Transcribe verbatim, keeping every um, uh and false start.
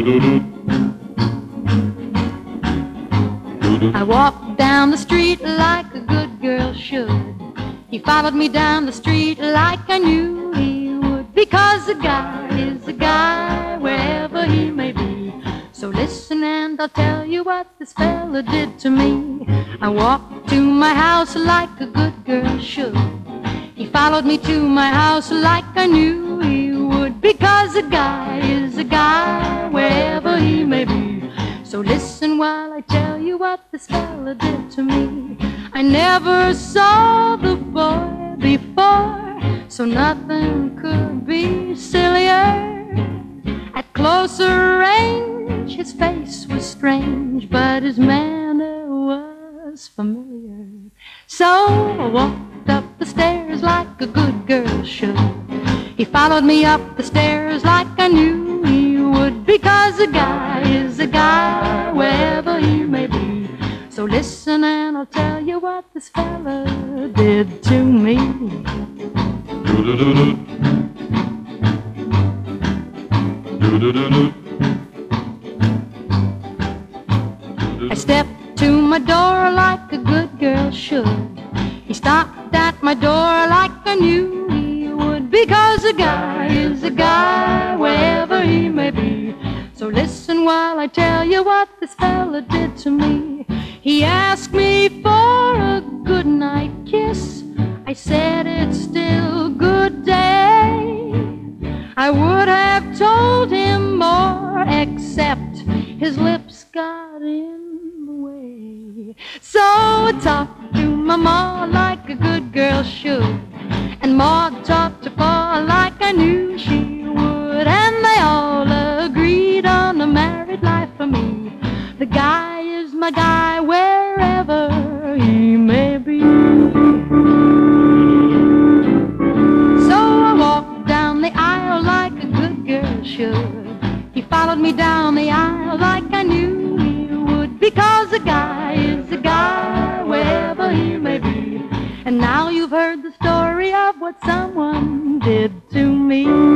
I walked down the street like a good girl should. He followed me down the street like I knew he would, because a guy is a guy wherever he may be. So listen and I'll tell you what this fella did to me. I walked to my house like a good girl should. He followed me to my house like I knew he would, because a guy is a guy wherever he may be. So listen while I tell you what this fella did to me. I never saw the boy before, so nothing could be sillier. At closer range, his face was strange, but his manner was familiar. So I walked up the stairs like a good girl should. He followed me up the stairs like I knew he would, because a guy is a guy wherever he may be. So listen and I'll tell you what this fella did to me. I stepped to my door like a good girl should. He stopped at my door like I knew he would, because a guy is a guy wherever he may be. So listen while I tell you what this fella did to me. He asked me for a goodnight kiss. I said it's still good day. I would have told him more, except his lips got in the way. So I talked to my ma like a good girl should, and Ma talked to Pa like I knew she would, and they all agreed on a married life for me. The guy is my guy wherever he may be. So I walked down the aisle like a good girl should. He followed me down the aisle like I knew he would, because a guy is a guy wherever he may be. And now you've heard the story of what someone did to me.